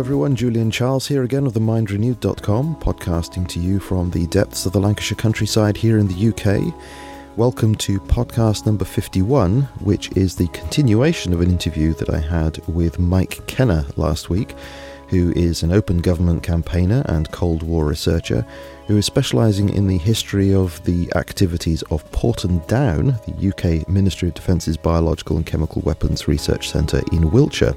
everyone, Julian Charles here again of themindrenewed.com, podcasting to you from the depths of the Lancashire countryside here in the UK. Welcome to podcast number 51, which is the continuation of an interview that I had with Mike Kenner last week, who is an open government campaigner and Cold War researcher who is specialising in the history of the activities of Porton Down, the UK Ministry of Defence's Biological and Chemical Weapons Research Centre in Wiltshire.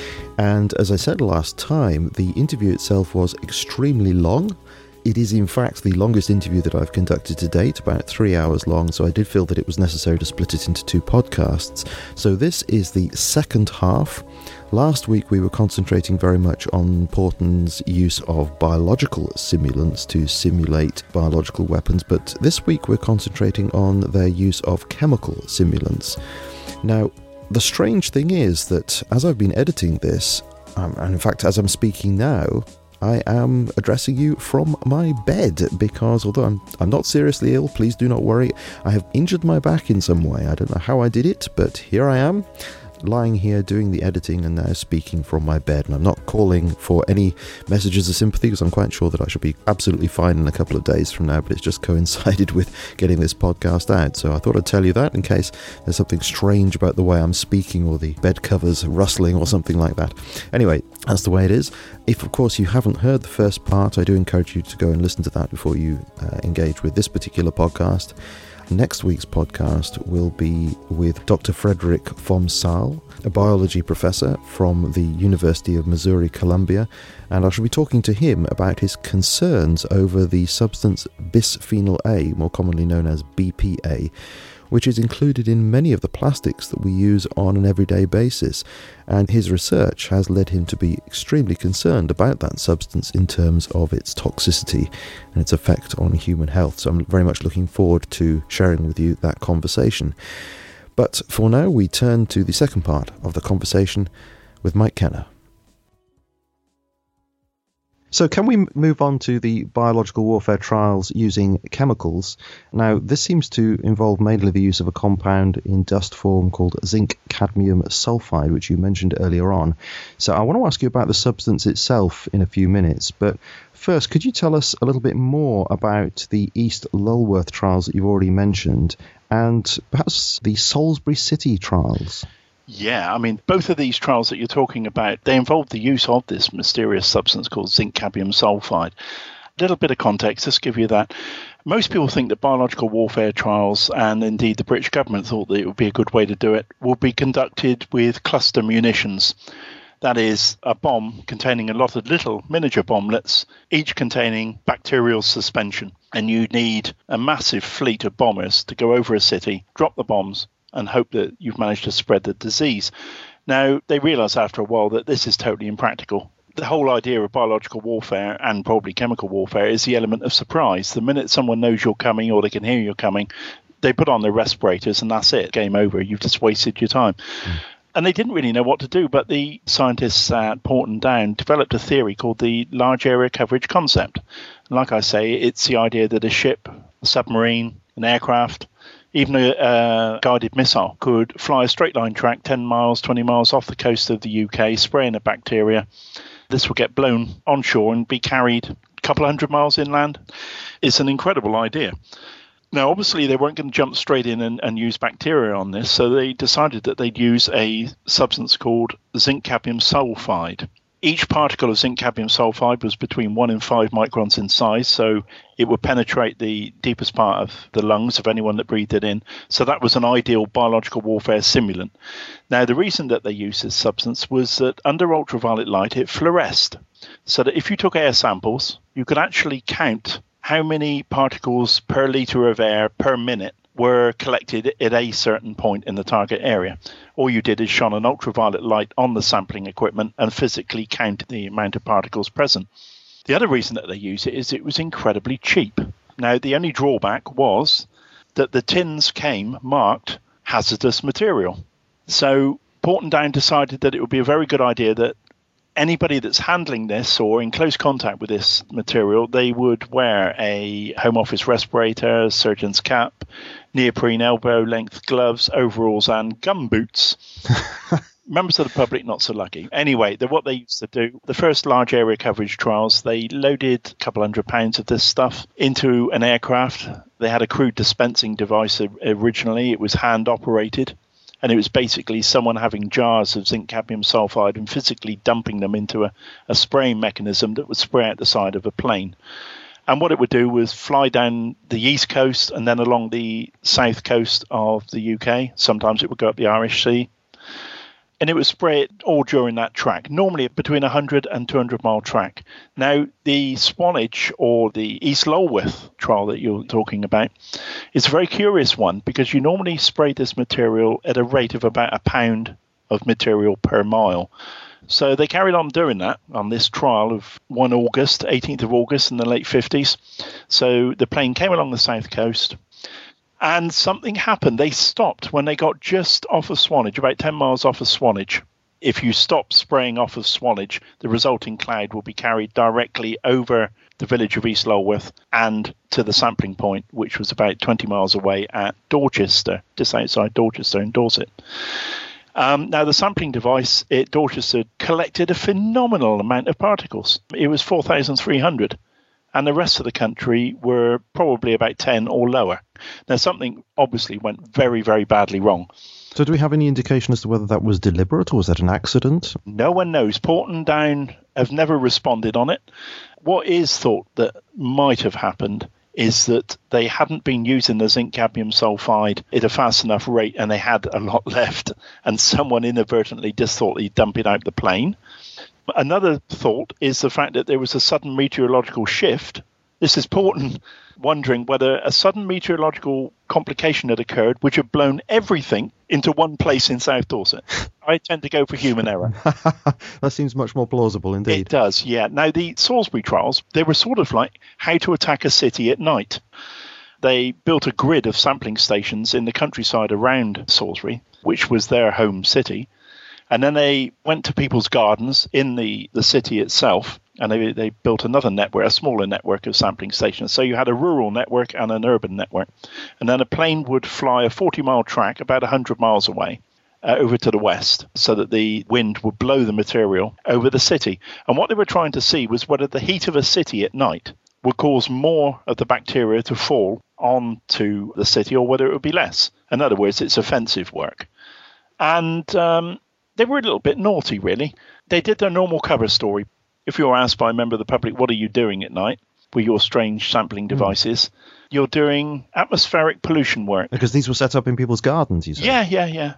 And as I said last time, the interview itself was extremely long. It is in fact the longest interview that I've conducted to date, about 3 hours long, so I did feel that it was necessary to split it into two podcasts. So this is the second half. Last week we were concentrating very much on Porton's use of biological simulants to simulate biological weapons, but this week we're concentrating on their use of chemical simulants. Now, the strange thing is that as I've been editing this, and in fact as I'm speaking now, I am addressing you from my bed because although I'm not seriously ill, please do not worry, I have injured my back in some way. I don't know how I did it, but here I am, lying here doing the editing and now speaking from my bed. And I'm not calling for any messages of sympathy because I'm quite sure that I should be absolutely fine in a couple of days from now, but it's just coincided with getting this podcast out. So I thought I'd tell you that in case there's something strange about the way I'm speaking or the bed covers rustling or something like that. Anyway, that's the way it is. If, of course, you haven't heard the first part, I do encourage you to go and listen to that before you engage with this particular podcast. Next week's podcast will be with Dr. Frederick vom Saal, a biology professor from the University of Missouri, Columbia, and I shall be talking to him about his concerns over the substance bisphenol A, more commonly known as BPA, which is included in many of the plastics that we use on an everyday basis, and his research has led him to be extremely concerned about that substance in terms of its toxicity and its effect on human health. So I'm very much looking forward to sharing with you that conversation. But for now, we turn to the second part of the conversation with Mike Kenner. So can we move on to the biological warfare trials using chemicals? Now, this seems to involve mainly the use of a compound in dust form called zinc cadmium sulfide, which you mentioned earlier on. So I want to ask you about the substance itself in a few minutes, but first, could you tell us a little bit more about the East Lulworth trials that you've already mentioned, and perhaps the Salisbury City trials? Yeah, I mean, both of these trials that you're talking about, they involve the use of this mysterious substance called zinc cadmium sulfide. A little bit of context, just give you that. Most people think that biological warfare trials, and indeed the British government thought that it would be a good way to do it, will be conducted with cluster munitions. That is, a bomb containing a lot of little miniature bomblets, each containing bacterial suspension. And you need a massive fleet of bombers to go over a city, drop the bombs, and hope that you've managed to spread the disease. Now, they realise after a while that this is totally impractical. The whole idea of biological warfare and probably chemical warfare is the element of surprise. The minute someone knows you're coming or they can hear you're coming, they put on their respirators and that's it. Game over. You've just wasted your time. And they didn't really know what to do, but the scientists at Porton Down developed a theory called the large area coverage concept. And like I say, it's the idea that a ship, a submarine, an aircraft, even a guided missile could fly a straight line track 10 miles, 20 miles off the coast of the UK, spray in a bacteria. This will get blown onshore and be carried a couple of hundred miles inland. It's an incredible idea. Now, obviously, they weren't going to jump straight in and use bacteria on this, so they decided that they'd use a substance called zinc cadmium sulfide. Each particle of zinc cadmium sulfide was between 1 and 5 microns in size, so it would penetrate the deepest part of the lungs of anyone that breathed it in. So that was an ideal biological warfare simulant. Now, the reason that they used this substance was that under ultraviolet light, it fluoresced. So that if you took air samples, you could actually count how many particles per litre of air per minute were collected at a certain point in the target area. All you did is shone an ultraviolet light on the sampling equipment and physically counted the amount of particles present. The other reason that they use it is it was incredibly cheap. Now, the only drawback was that the tins came marked hazardous material. So Porton Down decided that it would be a very good idea that anybody that's handling this or in close contact with this material, they would wear a home office respirator, surgeon's cap, neoprene elbow length gloves, overalls and gumboots. Members of the public, not so lucky. Anyway, what they used to do, the first large area coverage trials, they loaded a couple £100 of this stuff into an aircraft. They had a crude dispensing device originally. It was hand operated. And it was basically someone having jars of zinc cadmium sulfide and physically dumping them into a spraying mechanism that would spray out the side of a plane. And what it would do was fly down the east coast and then along the south coast of the UK. Sometimes it would go up the Irish Sea. And it would spray it all during that track, normally between 100 and 200 mile track. Now, the Swanage or the East Lulworth trial that you're talking about is a very curious one because you normally spray this material at a rate of about £1 of material per mile. So they carried on doing that on this trial of 18th of August in the late 50s. So the plane came along the south coast. And something happened. They stopped when they got just off of Swanage, about 10 miles off of Swanage. If you stop spraying off of Swanage, the resulting cloud will be carried directly over the village of East Lulworth and to the sampling point, which was about 20 miles away at Dorchester, just outside Dorchester in Dorset. Now, the sampling device at Dorchester collected a phenomenal amount of particles. It was 4,300. And the rest of the country were probably about 10 or lower. Now, something obviously went very, very badly wrong. So do we have any indication as to whether that was deliberate or was that an accident? No one knows. Porton Down have never responded on it. What is thought that might have happened is that they hadn't been using the zinc cadmium sulfide at a fast enough rate and they had a lot left. And someone inadvertently just thought he'd dump it out the plane. Another thought is the fact that there was a sudden meteorological shift. This is Porton wondering whether a sudden meteorological complication had occurred which had blown everything into one place in South Dorset. I tend to go for human error. That seems much more plausible indeed. It does, yeah. Now, the Salisbury trials, they were sort of like how to attack a city at night. They built a grid of sampling stations in the countryside around Salisbury, which was their home city. And then they went to people's gardens in the city itself, and they built another network, a smaller network of sampling stations. So you had a rural network and an urban network. And then a plane would fly a 40-mile track about 100 miles away over to the west so that the wind would blow the material over the city. And what they were trying to see was whether the heat of a city at night would cause more of the bacteria to fall onto the city or whether it would be less. In other words, it's offensive work. And they were a little bit naughty, really. They did their normal cover story. If you're asked by a member of the public, what are you doing at night with your strange sampling devices? You're doing atmospheric pollution work. Because these were set up in people's gardens, you said? Yeah.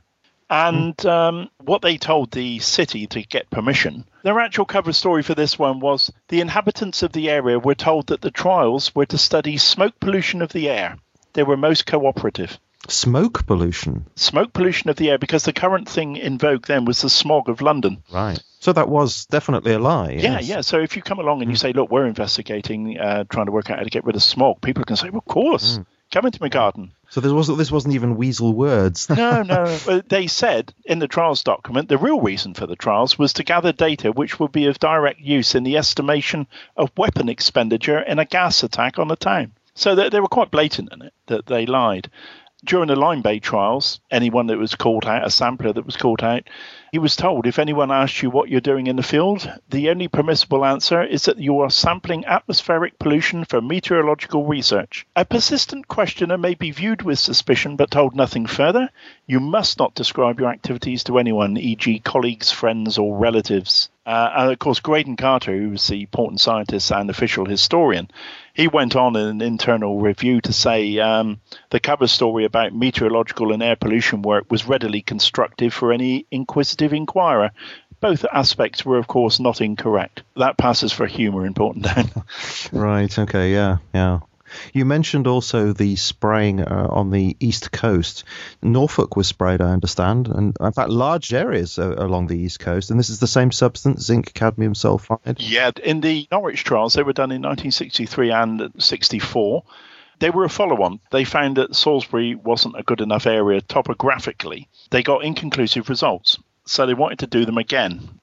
And what they told the city to get permission, their actual cover story for this one was the inhabitants of the area were told that the trials were to study smoke pollution of the air. They were most cooperative. Smoke pollution? Smoke pollution of the air, because the current thing in vogue then was the smog of London. Right. So that was definitely a lie. Yes. Yeah. So if you come along and you say, look, we're investigating, trying to work out how to get rid of smog, people can say, well, of course, come into my garden. So this wasn't even weasel words. No. They said in the trials document, the real reason for the trials was to gather data which would be of direct use in the estimation of weapon expenditure in a gas attack on the town. So they were quite blatant in it, that they lied. During the Lyme Bay trials, anyone that was called out, a sampler that was called out, he was told if anyone asked you what you're doing in the field, the only permissible answer is that you are sampling atmospheric pollution for meteorological research. A persistent questioner may be viewed with suspicion but told nothing further. You must not describe your activities to anyone, e.g. colleagues, friends or relatives. And of course, Graydon Carter, who was the Porton scientist and official historian, he went on in an internal review to say the cover story about meteorological and air pollution work was readily constructive for any inquisitive inquirer. Both aspects were, of course, not incorrect. That passes for humour in Porton Down. Right, okay, yeah. You mentioned also the spraying on the east coast. Norfolk was sprayed, I understand, and in fact large areas along the east coast. And this is the same substance, zinc cadmium sulfide? Yeah, in the Norwich trials, they were done in 1963 and 64. They were a follow-on. They found that Salisbury wasn't a good enough area topographically. They got inconclusive results, so they wanted to do them again.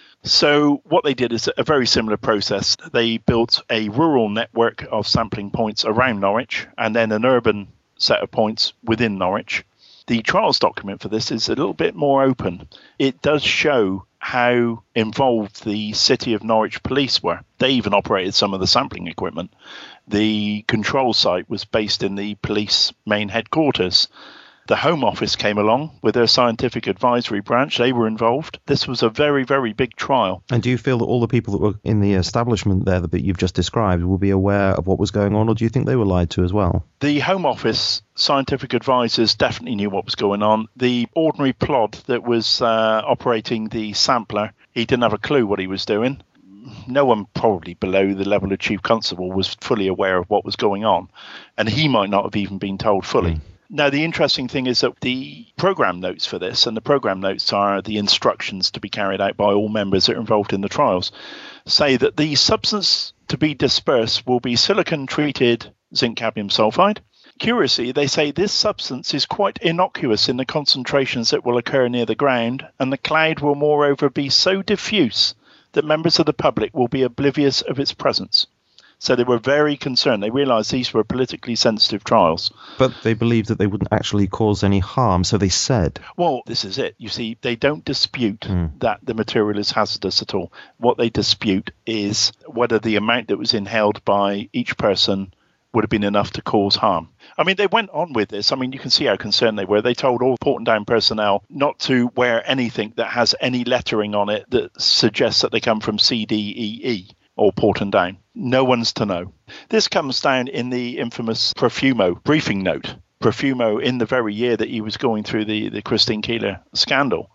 So what they did is a very similar process. They built a rural network of sampling points around Norwich and then an urban set of points within Norwich. The trials document for this is a little bit more open. It does show how involved the City of Norwich police were. They even operated some of the sampling equipment. The control site was based in the police main headquarters. The Home Office came along with their scientific advisory branch. They were involved. This was a very, very big trial. And do you feel that all the people that were in the establishment there that you've just described will be aware of what was going on, or do you think they were lied to as well? The Home Office scientific advisors definitely knew what was going on. The ordinary plod that was operating the sampler, he didn't have a clue what he was doing. No one probably below the level of Chief Constable was fully aware of what was going on, and he might not have even been told fully. Now, the interesting thing is that the program notes for this, and the program notes are the instructions to be carried out by all members that are involved in the trials, say that the substance to be dispersed will be silicon-treated zinc cadmium sulfide. Curiously, they say this substance is quite innocuous in the concentrations that will occur near the ground, and the cloud will moreover be so diffuse that members of the public will be oblivious of its presence. So they were very concerned. They realised these were politically sensitive trials. But they believed that they wouldn't actually cause any harm, so they said. Well, this is it. You see, they don't dispute that the material is hazardous at all. What they dispute is whether the amount that was inhaled by each person would have been enough to cause harm. I mean, they went on with this. I mean, you can see how concerned they were. They told all Porton Down personnel not to wear anything that has any lettering on it that suggests that they come from CDEE or Porton Down. No one's to know. This comes down in the infamous Profumo briefing note. Profumo, in the very year that he was going through the Christine Keeler scandal,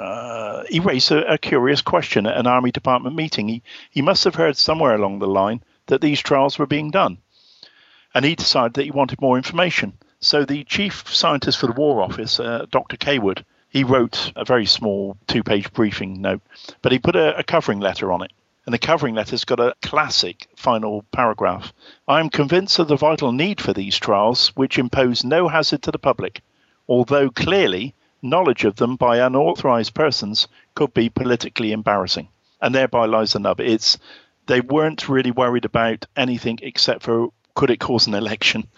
he raised a curious question at an Army Department meeting. He must have heard somewhere along the line that these trials were being done. And he decided that he wanted more information. So the chief scientist for the War Office, Dr. Kaywood, he wrote a very small 2-page briefing note, but he put a covering letter on it. And the covering letter's got a classic final paragraph. I am convinced of the vital need for these trials, which impose no hazard to the public, although clearly knowledge of them by unauthorized persons could be politically embarrassing. And thereby lies the nub. They weren't really worried about anything except for could it cause an election.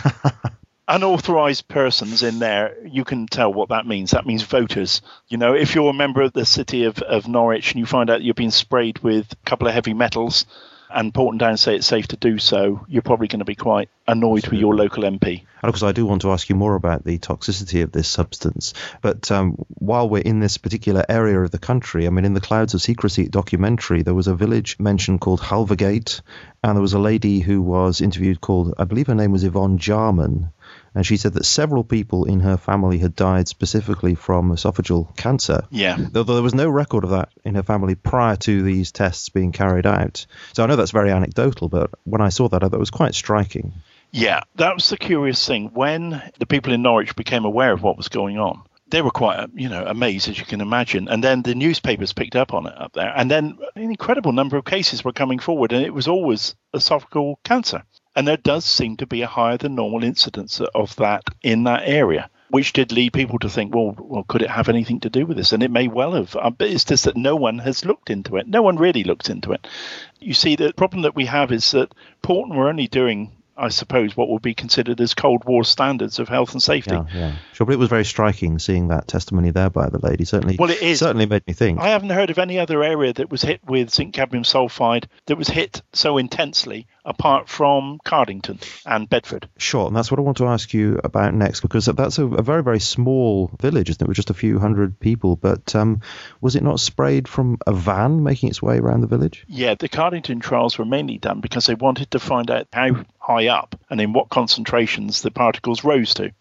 Unauthorized persons in there, you can tell what that means. That means voters. You know, if you're a member of the City of Norwich and you find out you're being sprayed with a couple of heavy metals and Porton Down say it's safe to do so, you're probably going to be quite annoyed with your local MP. And of course, I do want to ask you more about the toxicity of this substance. But while we're in this particular area of the country, I mean, in the Clouds of Secrecy documentary, there was a village mentioned called Halvergate, and there was a lady who was interviewed called, I believe her name was Yvonne Jarman, and she said that several people in her family had died specifically from esophageal cancer. Yeah. Though there was no record of that in her family prior to these tests being carried out. So I know that's very anecdotal, but when I saw that, I thought it was quite striking. Yeah, that was the curious thing. When the people in Norwich became aware of what was going on, they were quite, amazed, as you can imagine. And then the newspapers picked up on it up there. And then an incredible number of cases were coming forward, and it was always esophageal cancer. And there does seem to be a higher than normal incidence of that in that area, which did lead people to think, well, could it have anything to do with this? And it may well have. But it's just that no one has looked into it. No one really looked into it. You see, the problem that we have is that Porton were only doing, I suppose, what would be considered as Cold War standards of health and safety. Yeah. Sure, but it was very striking seeing that testimony there by the lady. Certainly made me think. I haven't heard of any other area that was hit with zinc cadmium sulfide that was hit so intensely apart from Cardington and Bedford. Sure, and that's what I want to ask you about next, because that's a very, very small village, isn't it, with just a few hundred people. But was it not sprayed from a van making its way around the village? Yeah, the Cardington trials were mainly done because they wanted to find out how high up and in what concentrations the particles rose to.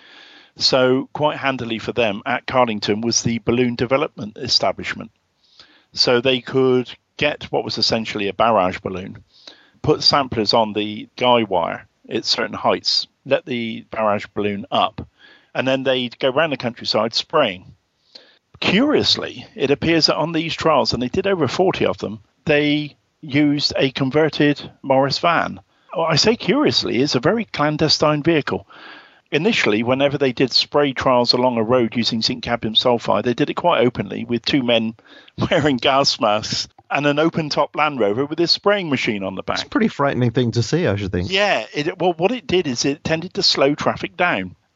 So quite handily for them, at Cardington was the balloon development establishment. So they could get what was essentially a barrage balloon, put samplers on the guy wire at certain heights, let the barrage balloon up, and then they'd go around the countryside spraying. Curiously, it appears that on these trials, and they did over 40 of them, they used a converted Morris van. I say curiously, it's a very clandestine vehicle. Initially, whenever they did spray trials along a road using zinc cadmium sulfide, they did it quite openly with two men wearing gas masks and an open-top Land Rover with this spraying machine on the back. It's a pretty frightening thing to see, I should think. Yeah. What it did is it tended to slow traffic down.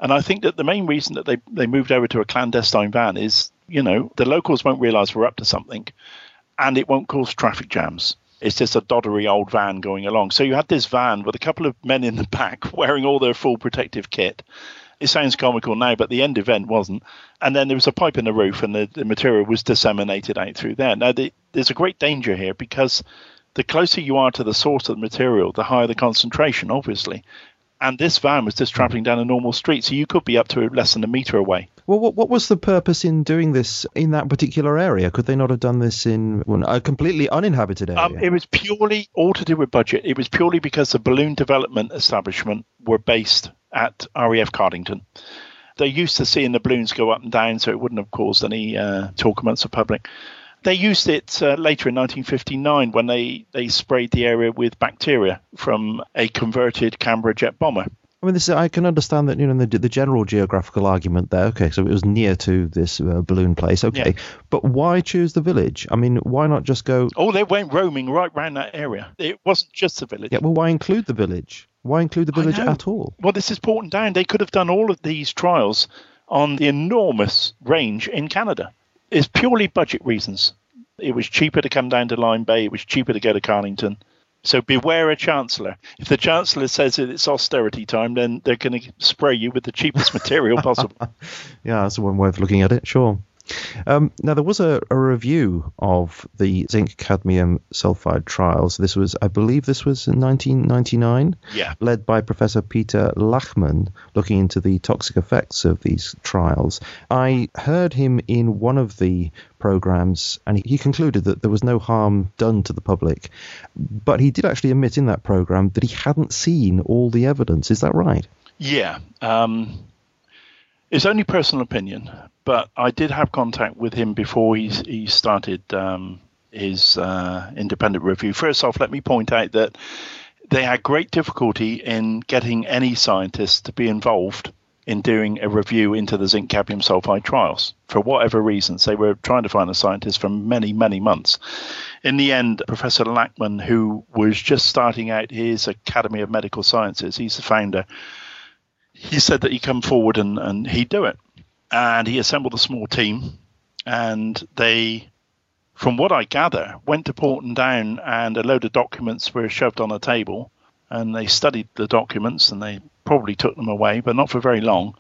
And I think that the main reason that they moved over to a clandestine van is, the locals won't realise we're up to something, and it won't cause traffic jams. It's just a doddery old van going along. So you had this van with a couple of men in the back wearing all their full protective kit. It sounds comical now, but the end event wasn't. And then there was a pipe in the roof, and the material was disseminated out through there. Now, there's a great danger here, because the closer you are to the source of the material, the higher the concentration, obviously. And this van was just travelling down a normal street, so you could be up to less than a metre away. Well, what was the purpose in doing this in that particular area? Could they not have done this in a completely uninhabited area? It was purely all to do with budget. It was purely because the balloon development establishment were based at RAF Cardington. They're used to seeing the balloons go up and down, so it wouldn't have caused any talk amongst the public. They used it later in 1959 when they sprayed the area with bacteria from a converted Canberra jet bomber. I mean, I can understand that, the general geographical argument there. Okay, so it was near to this balloon place. Okay, yeah. But why choose the village? I mean, why not just go... Oh, they went roaming right around that area. It wasn't just the village. Yeah, well, why include the village? Why include the village at all? Well, this is Porton Down. They could have done all of these trials on the enormous range in Canada. It's purely budget reasons. It was cheaper to come down to Lyme Bay. It was cheaper to go to Carlington. So beware a chancellor. If the chancellor says that it's austerity time, then they're going to spray you with the cheapest material possible. Yeah, that's one way of looking at it, sure. Now, there was a review of the zinc cadmium sulfide trials. I believe this was in 1999, led by Professor Peter Lachman, looking into the toxic effects of these trials. I heard him in one of the programs, and he concluded that there was no harm done to the public. But he did actually admit in that program that he hadn't seen all the evidence. Is that right? Yeah. It's only personal opinion, but I did have contact with him before he started his independent review. First off, let me point out that they had great difficulty in getting any scientists to be involved in doing a review into the zinc cadmium sulfide trials. For whatever reasons, they were trying to find a scientist for many, many months. In the end, Professor Lachman, who was just starting out his Academy of Medical Sciences, he's the founder, he said that he'd come forward and he'd do it. And he assembled a small team, and they, from what I gather, went to Porton Down, and a load of documents were shoved on a table, and they studied the documents, and they probably took them away, but not for very long.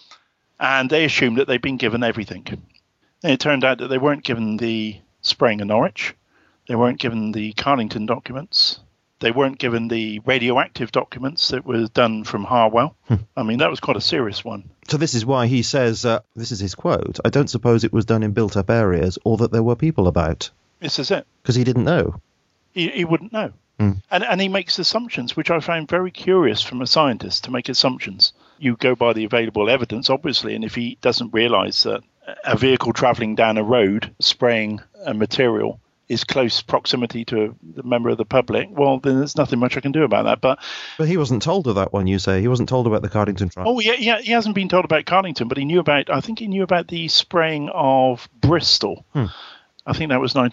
And they assumed that they'd been given everything. And it turned out that they weren't given the spraying of Norwich. They weren't given the Carlington documents. They weren't given the radioactive documents that were done from Harwell. I mean, that was quite a serious one. So this is why he says, this is his quote, "I don't suppose it was done in built-up areas or that there were people about." This is it. Because he didn't know. He wouldn't know. And he makes assumptions, which I found very curious from a scientist, to make assumptions. You go by the available evidence, obviously, and if he doesn't realise that a vehicle travelling down a road spraying a material is close proximity to a member of the public, well, then there's nothing much I can do about that. But he wasn't told of that one, you say? He wasn't told about the Cardington trial? Oh, yeah, he hasn't been told about Cardington, but I think he knew about the spraying of Bristol. I think that was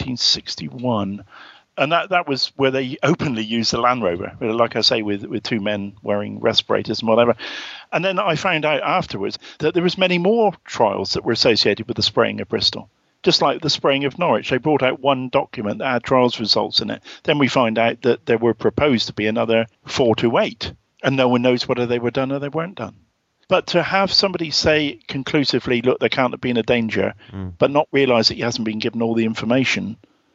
1961. And that was where they openly used the Land Rover, like I say, with two men wearing respirators and whatever. And then I found out afterwards that there was many more trials that were associated with the spraying of Bristol. Just like the spraying of Norwich, they brought out one document that had trials results in it. Then we find out that there were proposed to be another 4 to 8, and no one knows whether they were done or they weren't done. But to have somebody say conclusively, look, there can't have been a danger, but not realise that he hasn't been given all the information,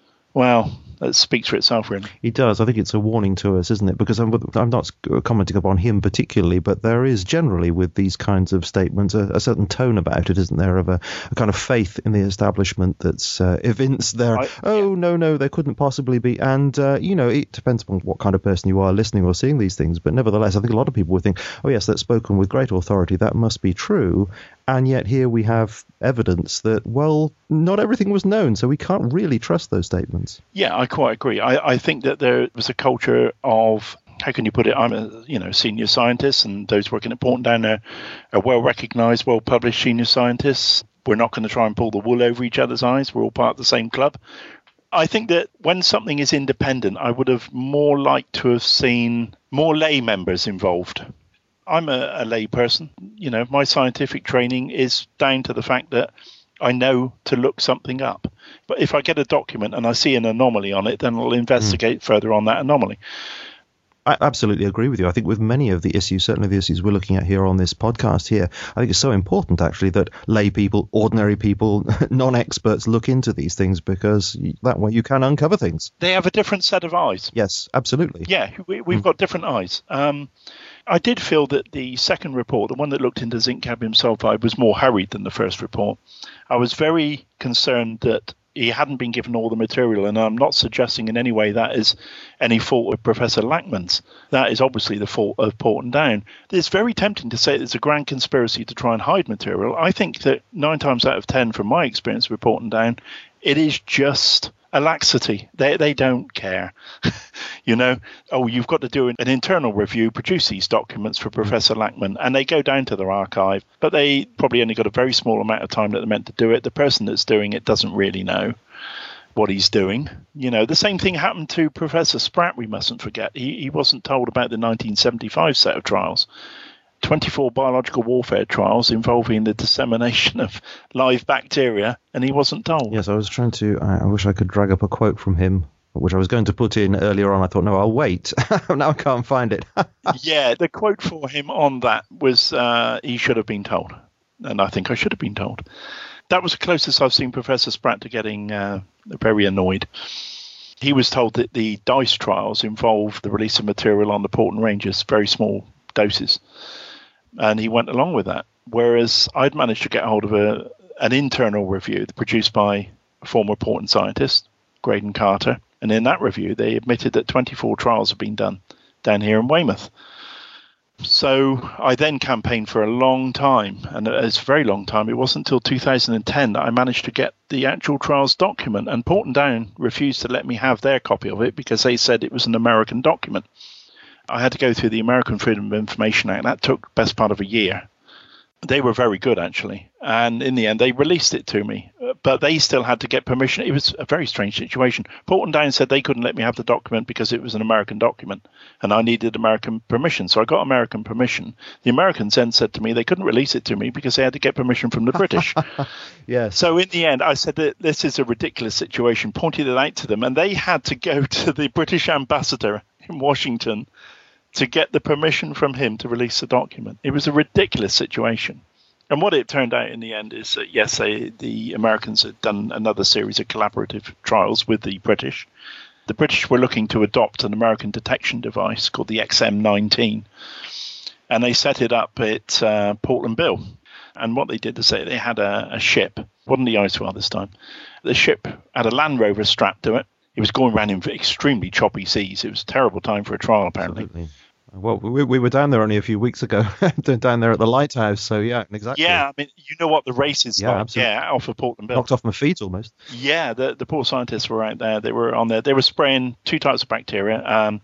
well, that speaks for itself, really. He does. I think it's a warning to us, isn't it? Because I'm not commenting upon him particularly, but there is generally with these kinds of statements a certain tone about it, isn't there, of a kind of faith in the establishment that's evinced there. No, there couldn't possibly be. And, it depends upon what kind of person you are listening or seeing these things. But nevertheless, I think a lot of people would think, oh, yes, that's spoken with great authority. That must be true. And yet here we have evidence that, well, not everything was known, so we can't really trust those statements. Yeah, I quite agree. I think that there was a culture of, how can you put it, I'm a senior scientist, and those working at Porton Down are well-recognised, well-published senior scientists. We're not going to try and pull the wool over each other's eyes. We're all part of the same club. I think that when something is independent, I would have more liked to have seen more lay members involved. I'm a lay person. My scientific training is down to the fact that I know to look something up. But if I get a document and I see an anomaly on it, then I'll investigate further on that anomaly. I absolutely agree with you. I think with many of the issues, certainly the issues we're looking at here on this podcast here, I think it's so important actually that lay people, ordinary people, non-experts look into these things, because that way you can uncover things. They have a different set of eyes. Yes, absolutely. Yeah, we've got different eyes. I did feel that the second report, the one that looked into zinc cadmium sulfide, was more hurried than the first report. I was very concerned that he hadn't been given all the material, and I'm not suggesting in any way that is any fault of Professor Lachman's. That is obviously the fault of Porton Down. It's very tempting to say there's a grand conspiracy to try and hide material. I think that 9 times out of 10, from my experience with Porton Down, it is just a laxity. They don't care. You've got to do an internal review, produce these documents for Professor Lachman, and they go down to their archive, but they probably only got a very small amount of time that they're meant to do it. The person that's doing it doesn't really know what he's doing. The same thing happened to Professor Spratt, we mustn't forget. He wasn't told about the 1975 set of trials. 24 biological warfare trials involving the dissemination of live bacteria, and he wasn't told. Yes, I was trying to, I wish I could drag up a quote from him, which I was going to put in earlier on. I thought, no, I'll wait. Now I can't find it. Yeah, the quote for him on that was, he should have been told. And I think I should have been told. That was the closest I've seen Professor Spratt to getting very annoyed. He was told that the DICE trials involved the release of material on the Porton Ranges, very small doses. And he went along with that. Whereas I'd managed to get hold of an internal review produced by a former Porton scientist, Graydon Carter. And in that review, they admitted that 24 trials have been done down here in Weymouth. So I then campaigned for a long time, and it's a very long time. It wasn't until 2010 that I managed to get the actual trials document, and Porton Down refused to let me have their copy of it because they said it was an American document. I had to go through the American Freedom of Information Act. That took the best part of a year. They were very good, actually. And in the end, they released it to me. But they still had to get permission. It was a very strange situation. Porton Down said they couldn't let me have the document because it was an American document. And I needed American permission. So I got American permission. The Americans then said to me they couldn't release it to me because they had to get permission from the British. Yes. So in the end, I said that this is a ridiculous situation, pointed it out to them. And they had to go to the British ambassador in Washington to get the permission from him to release the document. It was a ridiculous situation. And what it turned out in the end is that, yes, the Americans had done another series of collaborative trials with the British. The British were looking to adopt an American detection device called the XM-19. And they set it up at Portland Bill. And what they did is they had a ship. It wasn't the Icewell this time. The ship had a Land Rover strapped to it. It was going around in extremely choppy seas. It was a terrible time for a trial, apparently. Absolutely. Well, we were down there only a few weeks ago, down there at the lighthouse. So, yeah, exactly. Yeah, I mean, you know what the race is like. Absolutely. Yeah, off of Portland Bill. Knocked off my feet almost. Yeah, the poor scientists were out there. They were on there. They were spraying 2 types of bacteria,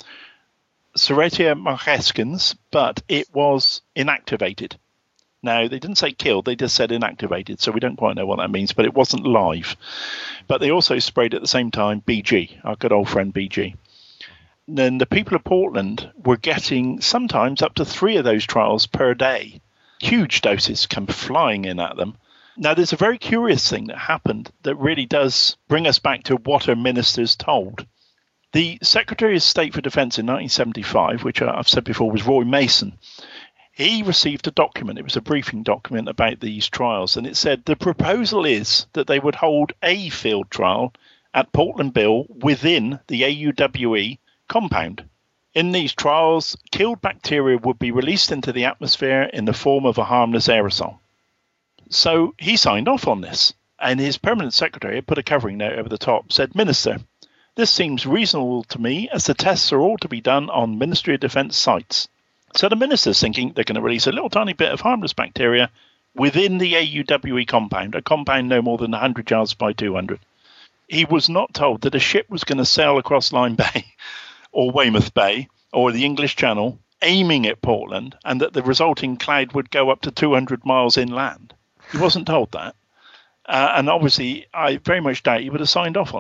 Serratia marcescens, but it was inactivated. Now, they didn't say killed, they just said inactivated, so we don't quite know what that means, but it wasn't live. But they also sprayed at the same time BG, our good old friend BG. Then the people of Portland were getting sometimes up to 3 of those trials per day. Huge doses come flying in at them. Now, there's a very curious thing that happened that really does bring us back to what our ministers told. The Secretary of State for Defence in 1975, which I've said before was Roy Mason, he received a document. It was a briefing document about these trials, and it said the proposal is that they would hold a field trial at Portland Bill within the AUWE compound. In these trials, killed bacteria would be released into the atmosphere in the form of a harmless aerosol. So he signed off on this, and his permanent secretary put a covering note over the top, said, Minister, this seems reasonable to me as the tests are all to be done on Ministry of Defence sites. So the minister's thinking they're going to release a little tiny bit of harmless bacteria within the AUWE compound, a compound no more than 100 yards by 200. He was not told that a ship was going to sail across Lyme Bay or Weymouth Bay or the English Channel aiming at Portland and that the resulting cloud would go up to 200 miles inland. He wasn't told that. And obviously, I very much doubt he would have signed off on it.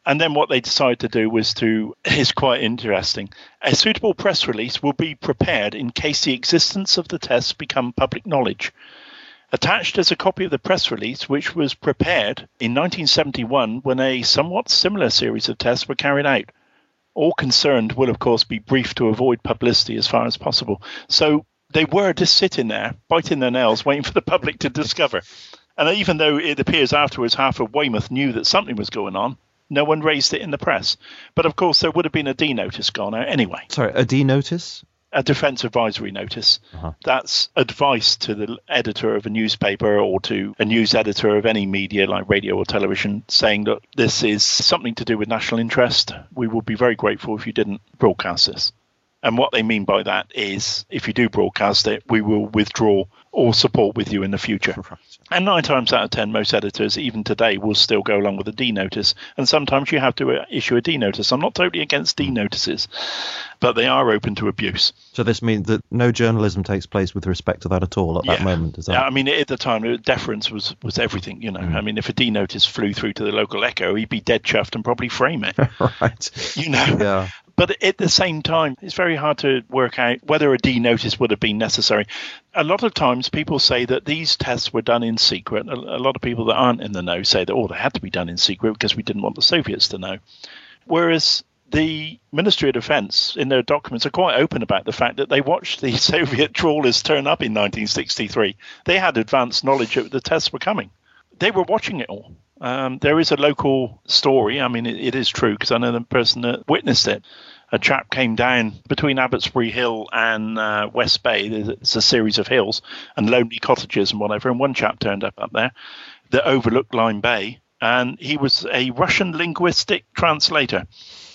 And then what they decided to do is quite interesting. A suitable press release will be prepared in case the existence of the tests become public knowledge. Attached is a copy of the press release, which was prepared in 1971 when a somewhat similar series of tests were carried out. All concerned will, of course, be briefed to avoid publicity as far as possible. So they were just sitting there, biting their nails, waiting for the public to discover. And even though it appears afterwards half of Weymouth knew that something was going on, no one raised it in the press. But of course, there would have been a D notice gone out anyway. Sorry, a D notice? A defence advisory notice. That's advice to the editor of a newspaper or to a news editor of any media like radio or television saying that this is something to do with national interest. We would be very grateful if you didn't broadcast this. And what they mean by that is if you do broadcast it, we will withdraw all support with you in the future. Right. And 9 times out of 10, most editors, even today, will still go along with a D notice. And sometimes you have to issue a D notice. I'm not totally against D notices, but they are open to abuse. So this means that no journalism takes place with respect to that at all at that moment, is that? Yeah, I mean, at the time, deference was everything, you know. I mean, if a D notice flew through to the local Echo, he'd be dead chuffed and probably frame it. Right. You know. Yeah. But at the same time, it's very hard to work out whether a D notice would have been necessary. A lot of times people say that these tests were done in secret. A lot of people that aren't in the know say that, they had to be done in secret because we didn't want the Soviets to know. Whereas the Ministry of Defence, in their documents, are quite open about the fact that they watched the Soviet trawlers turn up in 1963. They had advanced knowledge that the tests were coming. They were watching it all. There is a local story. I mean, it is true because I know the person that witnessed it. A chap came down between Abbotsbury Hill and West Bay. There's a series of hills and lonely cottages and whatever. And one chap turned up there that overlooked Lyme Bay. And he was a Russian linguistic translator.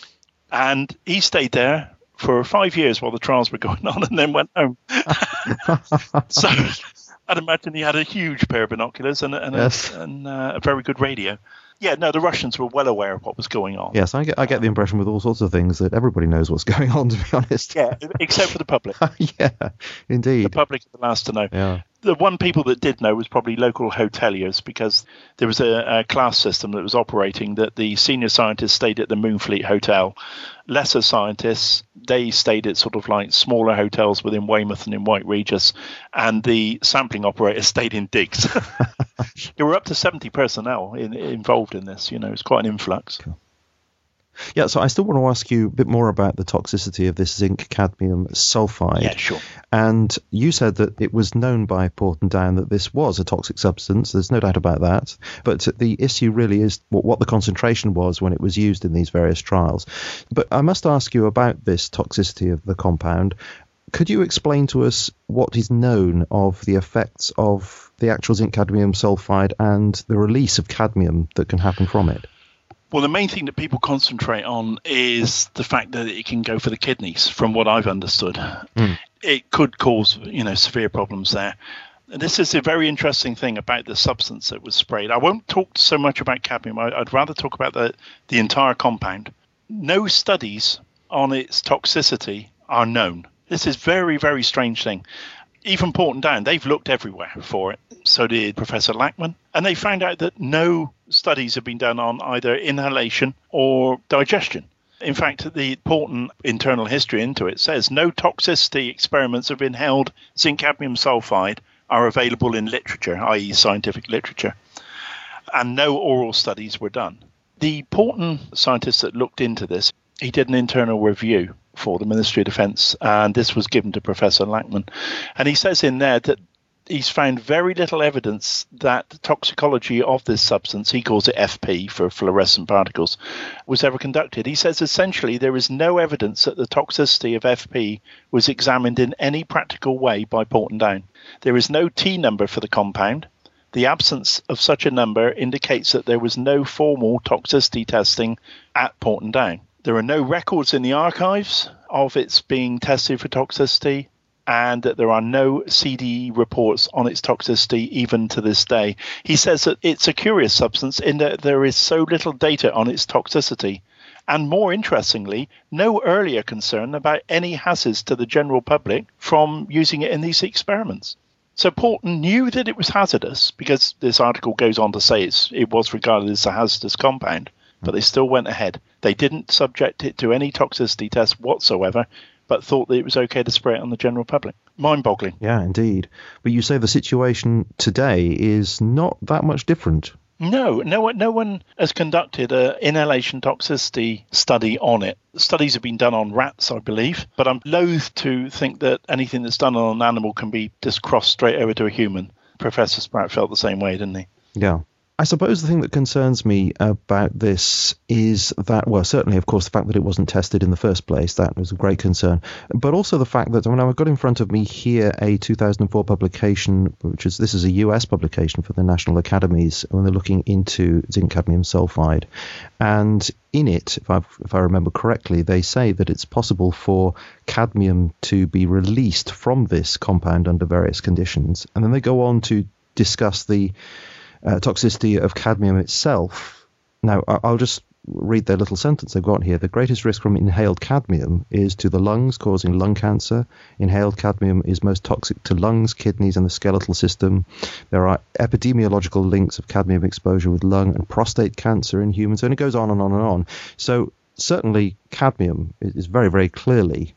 And he stayed there for 5 years while the trials were going on and then went home. So I'd imagine he had a huge pair of binoculars and a very good radio. Yeah, no, the Russians were well aware of what was going on. Yes, I get the impression with all sorts of things that everybody knows what's going on, to be honest. Yeah, except for the public. Yeah, indeed. The public are the last to know. Yeah. The one people that did know was probably local hoteliers, because there was a class system that was operating that the senior scientists stayed at the Moonfleet Hotel. Lesser scientists, they stayed at sort of like smaller hotels within Weymouth and in White Regis, and the sampling operators stayed in digs. There were up to 70 personnel involved in this. You know, it's quite an influx. Cool. Yeah, so I still want to ask you a bit more about the toxicity of this zinc cadmium sulfide. Yeah, sure. And you said that it was known by Porton Down that this was a toxic substance. There's no doubt about that. But the issue really is what the concentration was when it was used in these various trials. But I must ask you about this toxicity of the compound. Could you explain to us what is known of the effects of the actual zinc cadmium sulfide and the release of cadmium that can happen from it? Well, the main thing that people concentrate on is the fact that it can go for the kidneys, from what I've understood. It could cause, severe problems there. And this is a very interesting thing about the substance that was sprayed. I won't talk so much about cadmium. I'd rather talk about the entire compound. No studies on its toxicity are known. This is very, very strange thing. Even Porton Down, they've looked everywhere for it. So did Professor Lackman. And they found out that no studies have been done on either inhalation or digestion. In fact, the Porton internal history into it says no toxicity experiments of inhaled zinc cadmium sulfide are available in literature, i.e. scientific literature. And no oral studies were done. The Porton scientist that looked into this, he did an internal review for the Ministry of Defence, and this was given to Professor Lackman. And he says in there that he's found very little evidence that the toxicology of this substance, he calls it FP for fluorescent particles, was ever conducted. He says essentially there is no evidence that the toxicity of FP was examined in any practical way by Porton Down. There is no T number for the compound. The absence of such a number indicates that there was no formal toxicity testing at Porton Down. There are no records in the archives of its being tested for toxicity, and that there are no CDE reports on its toxicity even to this day. He says that it's a curious substance in that there is so little data on its toxicity, and more interestingly, no earlier concern about any hazards to the general public from using it in these experiments. So Porton knew that it was hazardous, because this article goes on to say it was regarded as a hazardous compound. but they still went ahead. They didn't subject it to any toxicity tests whatsoever, but thought that it was okay to spray it on the general public. Mind-boggling. Yeah, indeed. But you say the situation today is not that much different. No one has conducted an inhalation toxicity study on it. Studies have been done on rats, I believe, but I'm loath to think that anything that's done on an animal can be just crossed straight over to a human. Professor Spratt felt the same way, didn't he? Yeah. I suppose the thing that concerns me about this is that, well, certainly, of course, the fact that it wasn't tested in the first place, that was a great concern. But also the fact that, I've got in front of me here a 2004 publication, this is a US publication for the National Academies, when they're looking into zinc cadmium sulfide. And in it, if I remember correctly, they say that it's possible for cadmium to be released from this compound under various conditions. And then they go on to discuss the toxicity of cadmium itself. Now, I'll just read their little sentence they've got here. The greatest risk from inhaled cadmium is to the lungs, causing lung cancer. Inhaled cadmium is most toxic to lungs, kidneys, and the skeletal system. There are epidemiological links of cadmium exposure with lung and prostate cancer in humans, and it goes on and on and on. So certainly cadmium is very, very clearly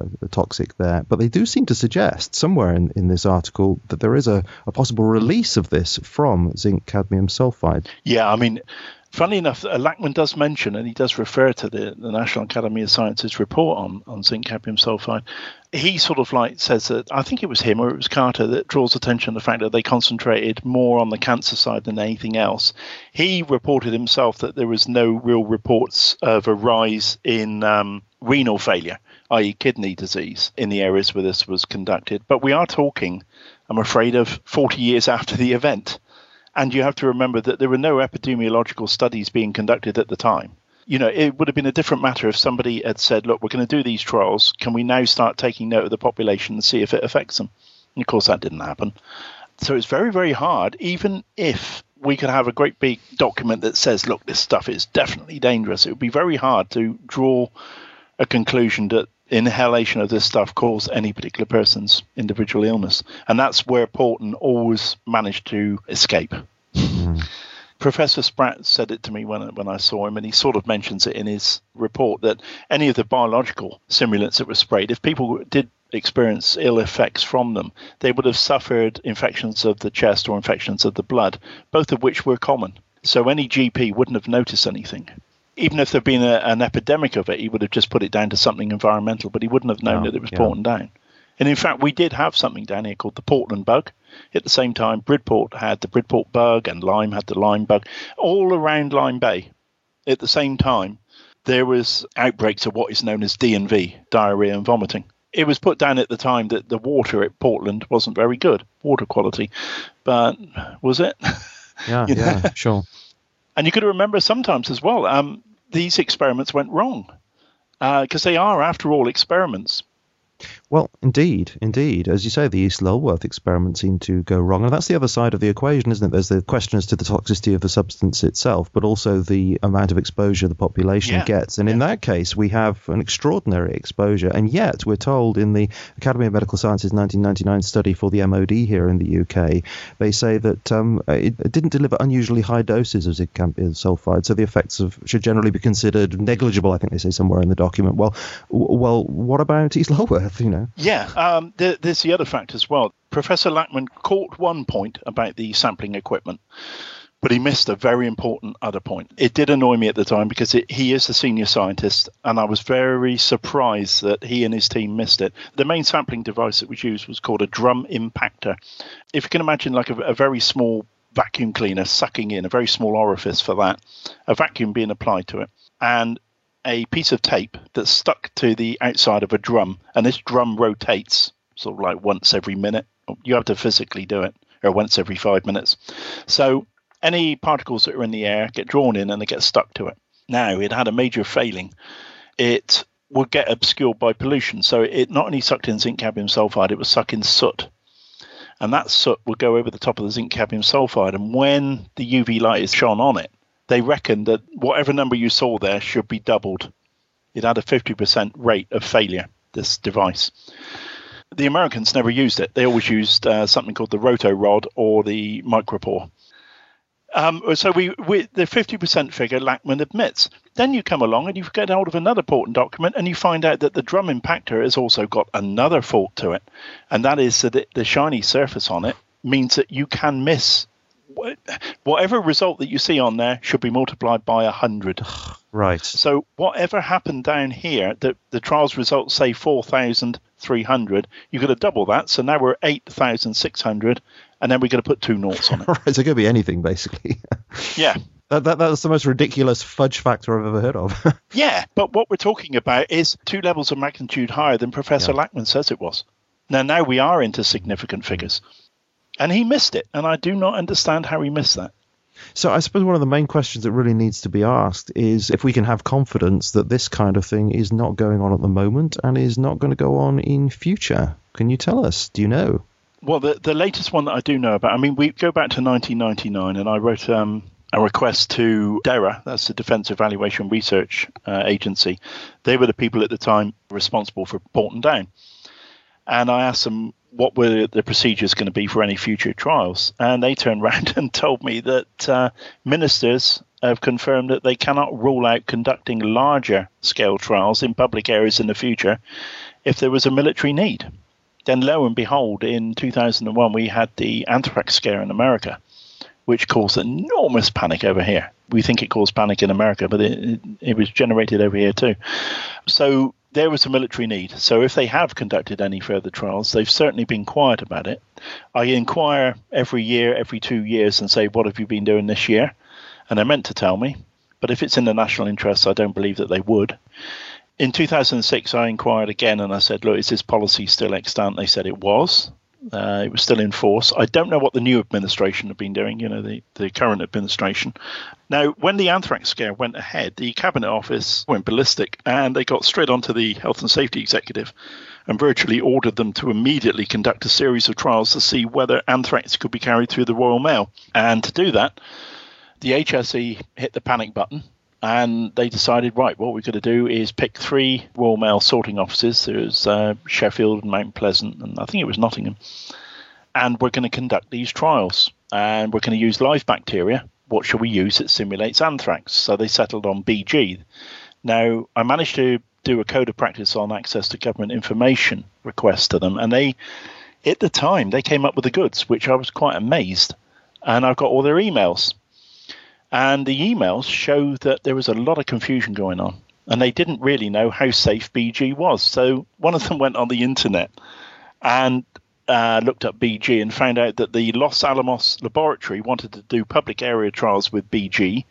toxic there, but they do seem to suggest somewhere in this article that there is a possible release of this from zinc cadmium sulfide. Yeah, funny enough, Lachman does mention, and he does refer to the National Academy of Sciences report on zinc cadmium sulfide. He sort of says that, I think it was him or it was Carter, that draws attention to the fact that they concentrated more on the cancer side than anything else. He reported himself that there was no real reports of a rise in renal failure, i.e. kidney disease, in the areas where this was conducted. But we are talking, I'm afraid, of 40 years after the event. And you have to remember that there were no epidemiological studies being conducted at the time. It would have been a different matter if somebody had said, look, we're going to do these trials. Can we now start taking note of the population and see if it affects them? And of course, that didn't happen. So it's very, very hard, even if we could have a great big document that says, look, this stuff is definitely dangerous. It would be very hard to draw a conclusion that inhalation of this stuff caused any particular person's individual illness. And that's where Porton always managed to escape. Mm. Professor Spratt said it to me when I saw him, and he sort of mentions it in his report, that any of the biological simulants that were sprayed, if people did experience ill effects from them, they would have suffered infections of the chest or infections of the blood, both of which were common. So any GP wouldn't have noticed anything. Even if there'd been an epidemic of it, he would have just put it down to something environmental, but he wouldn't have known that it was Porton down. And in fact, we did have something down here called the Portland bug. At the same time, Bridport had the Bridport bug and Lyme had the Lyme bug. All around Lyme Bay, at the same time, there was outbreaks of what is known as D&V, diarrhea and vomiting. It was put down at the time that the water at Portland wasn't very good, water quality. But was it? Yeah, sure. And you could remember sometimes as well, these experiments went wrong because they are, after all, experiments. Well, indeed. As you say, the East Lulworth experiment seemed to go wrong. And that's the other side of the equation, isn't it? There's the question as to the toxicity of the substance itself, but also the amount of exposure the population gets. And in that case, we have an extraordinary exposure. And yet, we're told in the Academy of Medical Sciences 1999 study for the MOD here in the UK, they say that it didn't deliver unusually high doses of zinc cadmium sulfide, so the effects should generally be considered negligible, I think they say somewhere in the document. Well, what about East Lulworth? Yeah, there's the other fact as well. Professor Lachman caught one point about the sampling equipment, but he missed a very important other point. It did annoy me at the time because he is a senior scientist, and I was very surprised that he and his team missed it. The main sampling device that was used was called a drum impactor. If you can imagine like a very small vacuum cleaner sucking in, a very small orifice for that, a vacuum being applied to it, and a piece of tape that's stuck to the outside of a drum, and this drum rotates sort of like once every minute. You have to physically do it, or once every 5 minutes. So any particles that are in the air get drawn in and they get stuck to it. Now, it had a major failing. It would get obscured by pollution. So it not only sucked in zinc cadmium sulfide, it was sucking soot. And that soot would go over the top of the zinc cadmium sulfide. And when the UV light is shone on it, they reckoned that whatever number you saw there should be doubled. It had a 50% rate of failure, this device. The Americans never used it. They always used something called the roto rod or the micropore. So the 50% figure Lachman admits. Then you come along and you get hold of another important document and you find out that the drum impactor has also got another fault to it. And that is that the shiny surface on it means that you can miss whatever result that you see on there should be multiplied by 100. Right. So whatever happened down here, the trial's results say 4,300. You've got to double that. So now we're 8,600. And then we're going to put 2 noughts on it. Right, so it could be anything, basically. Yeah. That's the most ridiculous fudge factor I've ever heard of. Yeah, but what we're talking about is 2 levels of magnitude higher than Professor Lachman says it was. Now we are into significant figures. And he missed it, and I do not understand how he missed that. So I suppose one of the main questions that really needs to be asked is if we can have confidence that this kind of thing is not going on at the moment and is not going to go on in future. Can you tell us? Do you know? Well, the latest one that I do know about, I mean, we go back to 1999, and I wrote a request to DERA, that's the Defence Evaluation Research Agency. They were the people at the time responsible for Porton Down. And I asked them what were the procedures going to be for any future trials. And they turned around and told me that ministers have confirmed that they cannot rule out conducting larger scale trials in public areas in the future if there was a military need. Then lo and behold, in 2001, we had the anthrax scare in America, which caused enormous panic over here. We think it caused panic in America, but it was generated over here too. So there was a military need. So if they have conducted any further trials, they've certainly been quiet about it. I inquire every year, every 2 years, and say, what have you been doing this year? And they're meant to tell me. But if it's in the national interest, I don't believe that they would. In 2006, I inquired again and I said, look, is this policy still extant? They said it was. It was still in force. I don't know what the new administration have been doing, the current administration. Now, when the anthrax scare went ahead, the Cabinet Office went ballistic and they got straight onto the Health and Safety Executive and virtually ordered them to immediately conduct a series of trials to see whether anthrax could be carried through the Royal Mail. And to do that, the HSE hit the panic button. And they decided, right, what we're going to do is pick 3 Royal Mail sorting offices. There's Sheffield and Mount Pleasant, and I think it was Nottingham. And we're going to conduct these trials. And we're going to use live bacteria. What shall we use that simulates anthrax? So they settled on BG. Now, I managed to do a code of practice on access to government information request to them. And they, at the time, they came up with the goods, which I was quite amazed. And I've got all their emails. And the emails show that there was a lot of confusion going on. And they didn't really know how safe BG was. So one of them went on the internet and looked up BG and found out that the Los Alamos laboratory wanted to do public area trials with BG.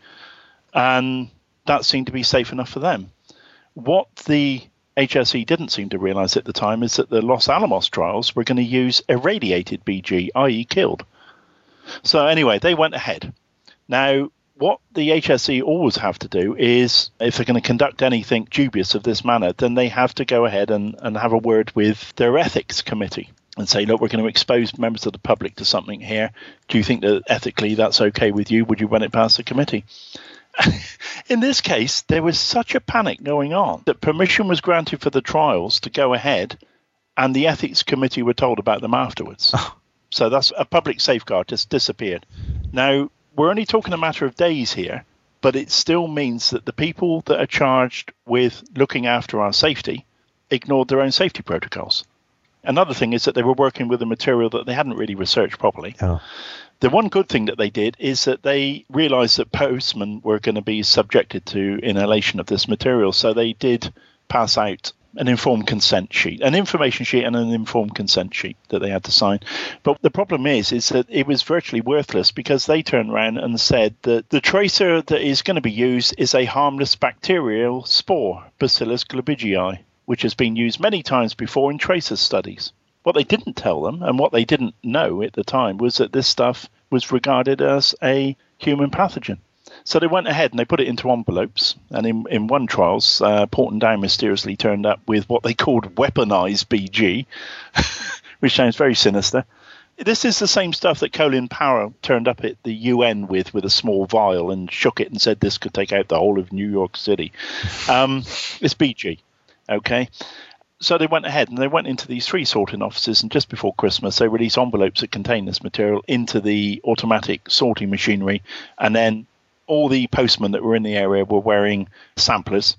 And that seemed to be safe enough for them. What the HSE didn't seem to realize at the time is that the Los Alamos trials were going to use irradiated BG, i.e. killed. So anyway, they went ahead. Now, what the HSE always have to do is, if they're going to conduct anything dubious of this manner, then they have to go ahead and have a word with their ethics committee and say, look, we're going to expose members of the public to something here. Do you think that ethically that's okay with you? Would you run it past the committee? In this case, there was such a panic going on that permission was granted for the trials to go ahead, and the ethics committee were told about them afterwards. So that's a public safeguard, just disappeared. Now, we're only talking a matter of days here, but it still means that the people that are charged with looking after our safety ignored their own safety protocols. Another thing is that they were working with a material that they hadn't really researched properly. Oh. The one good thing that they did is that they realized that postmen were going to be subjected to inhalation of this material. So they did pass out an informed consent sheet, an information sheet and an informed consent sheet that they had to sign. But the problem is that it was virtually worthless because they turned around and said that the tracer that is going to be used is a harmless bacterial spore, Bacillus glabigii, which has been used many times before in tracer studies. What they didn't tell them and what they didn't know at the time was that this stuff was regarded as a human pathogen. So they went ahead and they put it into envelopes. And in one trials, Porton Down mysteriously turned up with what they called weaponized BG, which sounds very sinister. This is the same stuff that Colin Powell turned up at the UN with a small vial and shook it and said this could take out the whole of New York City. It's BG, okay? So they went ahead and they went into these 3 sorting offices, and just before Christmas they released envelopes that contained this material into the automatic sorting machinery, and then all the postmen that were in the area were wearing samplers,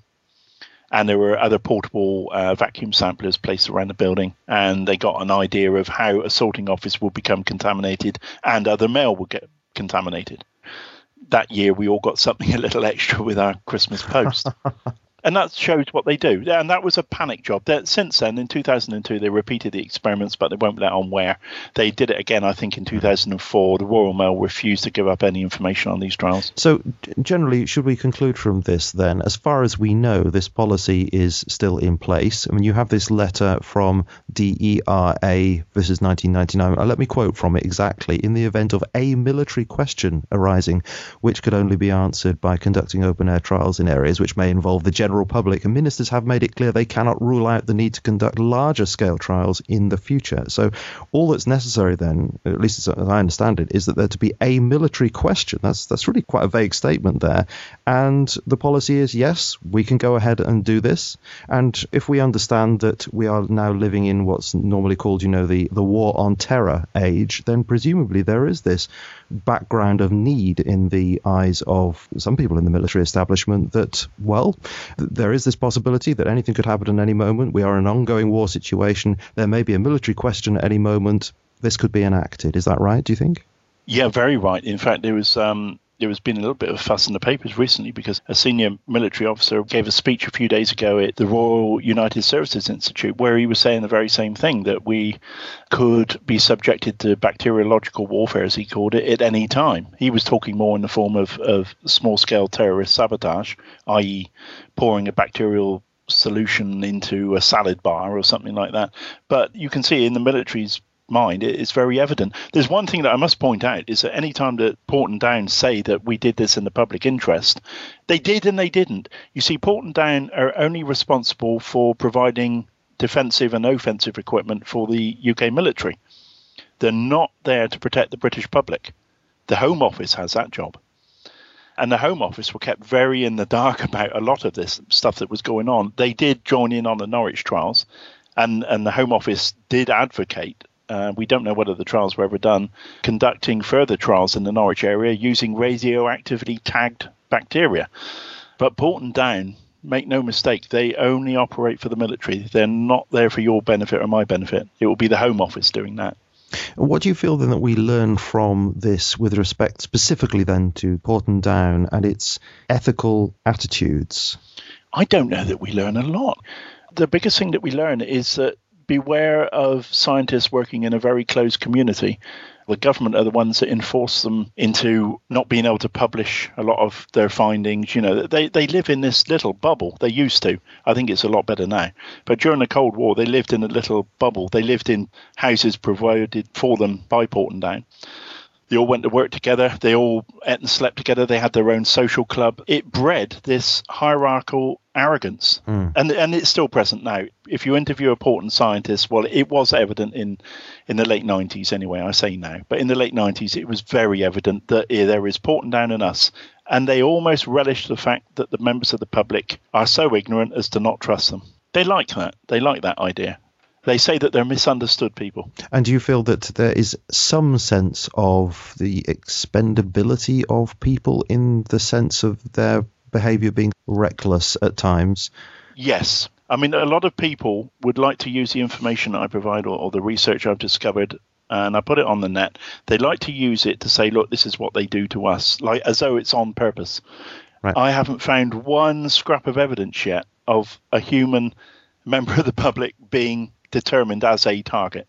and there were other portable vacuum samplers placed around the building, and they got an idea of how a sorting office will become contaminated and other mail will get contaminated. That year we all got something a little extra with our Christmas post. And that shows what they do. And that was a panic job. Since then, in 2002, they repeated the experiments, but they won't let on where. They did it again, I think, in 2004. The Royal Mail refused to give up any information on these trials. So, generally, should we conclude from this, then, as far as we know, this policy is still in place? I mean, you have this letter from DERA, this is 1999. Let me quote from it exactly. In the event of a military question arising, which could only be answered by conducting open-air trials in areas which may involve the general public, and ministers have made it clear they cannot rule out the need to conduct larger scale trials in the future. So all that's necessary then, at least as I understand it, is that there to be a military question. That's really quite a vague statement there. And the policy is, yes, we can go ahead and do this. And if we understand that we are now living in what's normally called, the war on terror age, then presumably there is this background of need in the eyes of some people in the military establishment that, well, there is this possibility that anything could happen at any moment. We are in an ongoing war situation. There may be a military question at any moment. This could be enacted. Is that right, do you think? Yeah, very right. In fact, there was been a little bit of fuss in the papers recently because a senior military officer gave a speech a few days ago at the Royal United Services Institute where he was saying the very same thing, that we could be subjected to bacteriological warfare, as he called it, at any time. He was talking more in the form of small-scale terrorist sabotage, i.e. pouring a bacterial solution into a salad bar or something like that. But you can see in the military's mind, it's very evident. There's one thing that I must point out is that any time that Porton Down say that we did this in the public interest, they did and they didn't. You see, Porton Down are only responsible for providing defensive and offensive equipment for the UK military. They're not there to protect the British public. The Home Office has that job. And the Home Office were kept very in the dark about a lot of this stuff that was going on. They did join in on the Norwich trials, and the Home Office did advocate, we don't know whether the trials were ever done, conducting further trials in the Norwich area using radioactivity tagged bacteria. But Porton Down, make no mistake, they only operate for the military. They're not there for your benefit or my benefit. It will be the Home Office doing that. What do you feel then that we learn from this with respect specifically then to Porton Down and its ethical attitudes? I don't know that we learn a lot. The biggest thing that we learn is that beware of scientists working in a very closed community. The government are the ones that enforce them into not being able to publish a lot of their findings. They live in this little bubble. They used to. I think it's a lot better now. But during the Cold War, they lived in a little bubble. They lived in houses provided for them by Porton Down. They all went to work together. They all ate and slept together. They had their own social club. It bred this hierarchical arrogance. And it's still present now. If you interview a Porton scientist, well, it was evident in the late 90s anyway, I say now. But in the late 90s, it was very evident that there is Porton Down and us. And they almost relish the fact that the members of the public are so ignorant as to not trust them. They like that. They like that idea. They say that they're misunderstood people. And do you feel that there is some sense of the expendability of people in the sense of their behaviour being reckless at times? Yes. I mean, a lot of people would like to use the information I provide or the research I've discovered, and I put it on the net. They like to use it to say, look, this is what they do to us, like as though it's on purpose. Right. I haven't found one scrap of evidence yet of a human member of the public being determined as a target.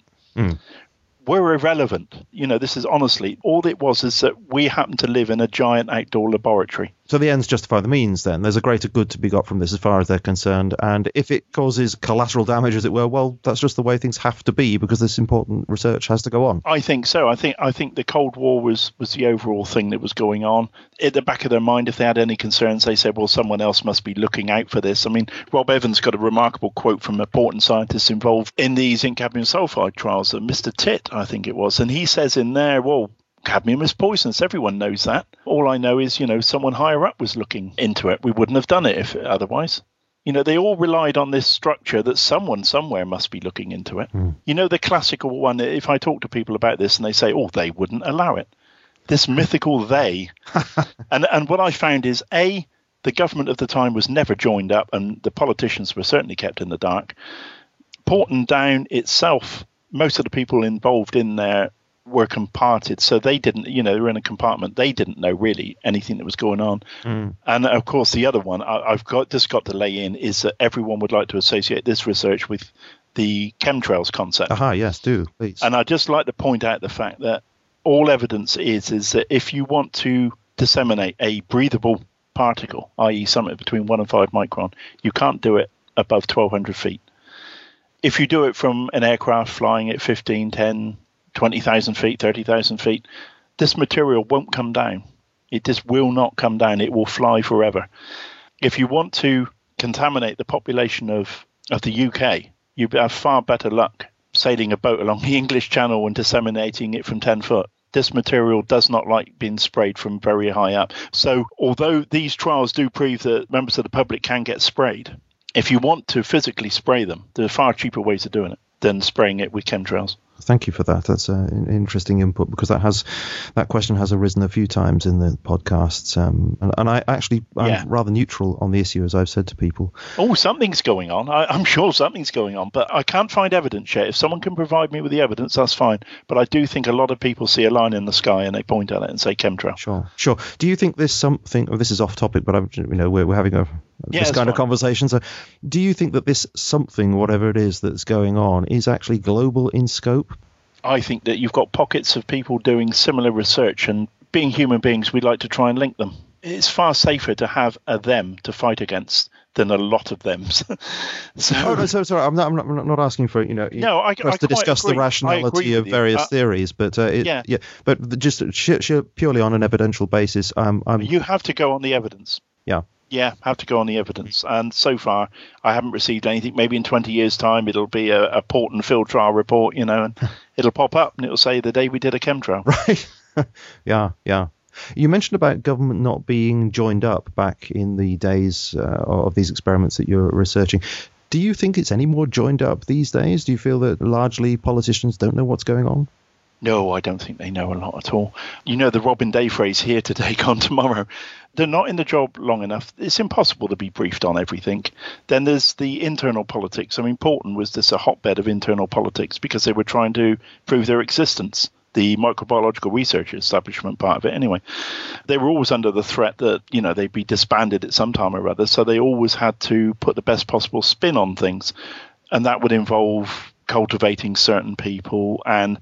We're irrelevant. This is honestly, all it was is that we happen to live in a giant outdoor laboratory. So the ends justify the means then. There's a greater good to be got from this as far as they're concerned. And if it causes collateral damage, as it were, well, that's just the way things have to be because this important research has to go on. I think so. I think the Cold War was the overall thing that was going on. At the back of their mind, if they had any concerns, they said, well, someone else must be looking out for this. I mean, Rob Evans got a remarkable quote from a Porton scientist involved in the zinc cadmium sulfide trials, Mr. Titt, I think it was. And he says in there, well, cadmium is poisonous. Everyone knows that. All I know is, someone higher up was looking into it. We wouldn't have done it if otherwise. You know, they all relied on this structure that someone somewhere must be looking into it. You know, the classical one, if I talk to people about this and they say, oh, they wouldn't allow it. This mythical they. And what I found is, A, the government of the time was never joined up and the politicians were certainly kept in the dark. Porton Down itself, most of the people involved in there were comparted, so they didn't, you know, they were in a compartment. They didn't know really anything that was going on. And of course, the other one I've got to lay in is that everyone would like to associate this research with the chemtrails concept. Yes, do please. And I'd just like to point out the fact that all evidence is that if you want to disseminate a breathable particle, i.e. something between 1 and 5 micron, you can't do it above 1,200 feet. If you do it from an aircraft flying at 15, 10, 20,000 feet, 30,000 feet, this material won't come down. It just will not come down. It will fly forever. If you want to contaminate the population of the UK, you have far better luck sailing a boat along the English Channel and disseminating it from 10 foot. This material does not like being sprayed from very high up. So although these trials do prove that members of the public can get sprayed, if you want to physically spray them, there are far cheaper ways of doing it than spraying it with chemtrails. Thank you for that. That's an interesting input, because that question has arisen a few times in the podcasts, and I'm rather neutral on the issue, as I've said to people. Oh, something's going on. I'm sure something's going on, but I can't find evidence yet. If someone can provide me with the evidence, that's fine. But I do think a lot of people see a line in the sky and they point at it and say chemtrail. Sure. Do you think there's something? Oh, this is off topic, but we're having this kind of conversation. So, do you think that this something, whatever it is that's going on, is actually global in scope? I think that you've got pockets of people doing similar research, and being human beings, we like to try and link them. It's far safer to have a them to fight against than a lot of thems. Sorry, I'm not asking for us to discuss the rationality of various theories, but but just purely on an evidential basis, you have to go on the evidence. Yeah, have to go on the evidence. And so far, I haven't received anything. Maybe in 20 years' time, it'll be a Porton field trial report, and it'll pop up and it'll say the day we did a chemtrail. Right. Yeah. You mentioned about government not being joined up back in the days of these experiments that you're researching. Do you think it's any more joined up these days? Do you feel that largely politicians don't know what's going on? No, I don't think they know a lot at all. The Robin Day phrase, here today, gone tomorrow. They're not in the job long enough. It's impossible to be briefed on everything. Then there's the internal politics. I mean, Porton was just a hotbed of internal politics because they were trying to prove their existence. The microbiological research establishment part of it, anyway. They were always under the threat that, they'd be disbanded at some time or other. So they always had to put the best possible spin on things. And that would involve cultivating certain people, and